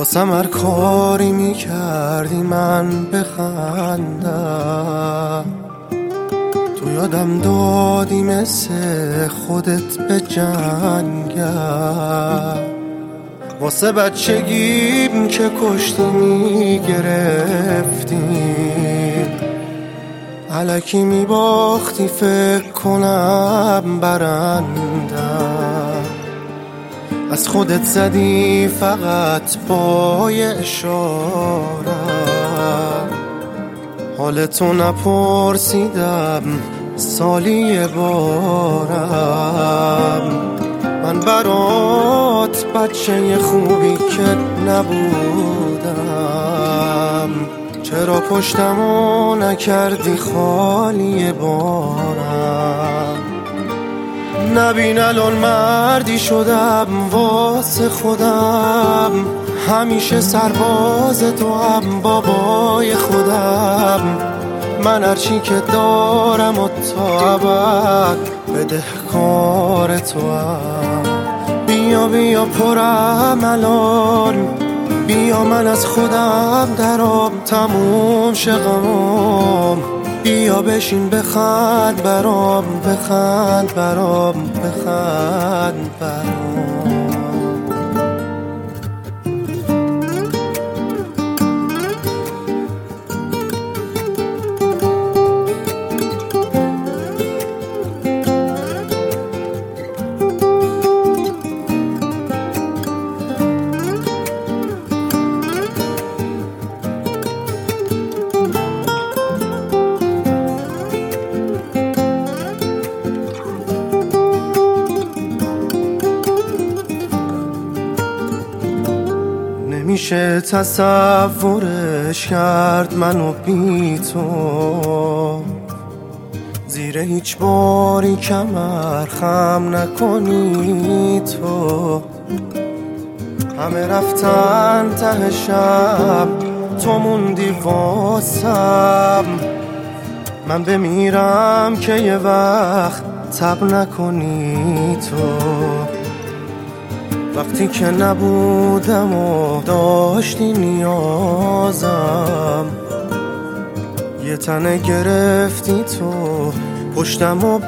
واسم هر کاری میکردی من بخندم، تو یادم دادی مثل خودت به جنگم. واسه بچگیم که کشتی میگرفتیم، الکی میباختی فکر کنم برندم. از خودت زدی فقط با یه اشاره، حالتو نپرسیدم سالی یه بارم. من برات بچه خوبی که نبودم، چرا پشتمو نکردی خالی بارم؟ نبین الان مردی شدم واسه خودم، همیشه سرباز تو هم بابای خودم. من هرچی که دارم و تا ابد بدهکار تو هم. بیا بیا پرم الان، بیا من از خودم درام، تموم شه غمام. بیا بشین بخند برام، بخند برام، بخند برام. نمیشه تصورش کرد منو بی تو، زیر هیچ باری کمر خم نکنی تو. همه رفتن ته شب، تو موندی واسم. من بمیرم که یه وقت تب نکنی تو. وقتی که نبودم و داشتی نیازم، یه تنه گرفتی تو پشتم و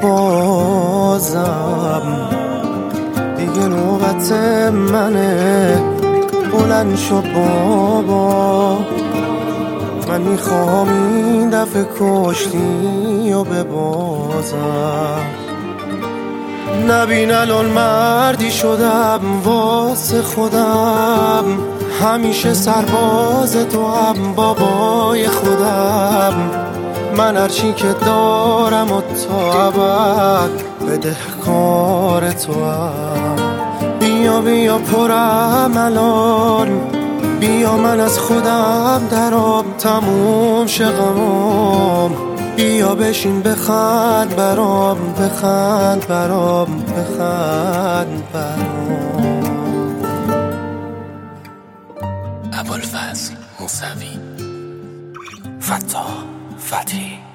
بازم. دیگه نوبت منه، بلند شو بابا. من میخوام این دفعه کشتی و ببازم. نبین الان مردی شدم واسه خودم، همیشه سرباز تو هم بابای خودم. من هرچی که دارم و تا ابد بدهکار تو هم. بیا بیا پرم الان، بیا من از خودم درام، تموم شه غمام. بیا بشین بخند برام، بخند برام، بخند برام. ابوالفضل موسوی، فتاح فتحی.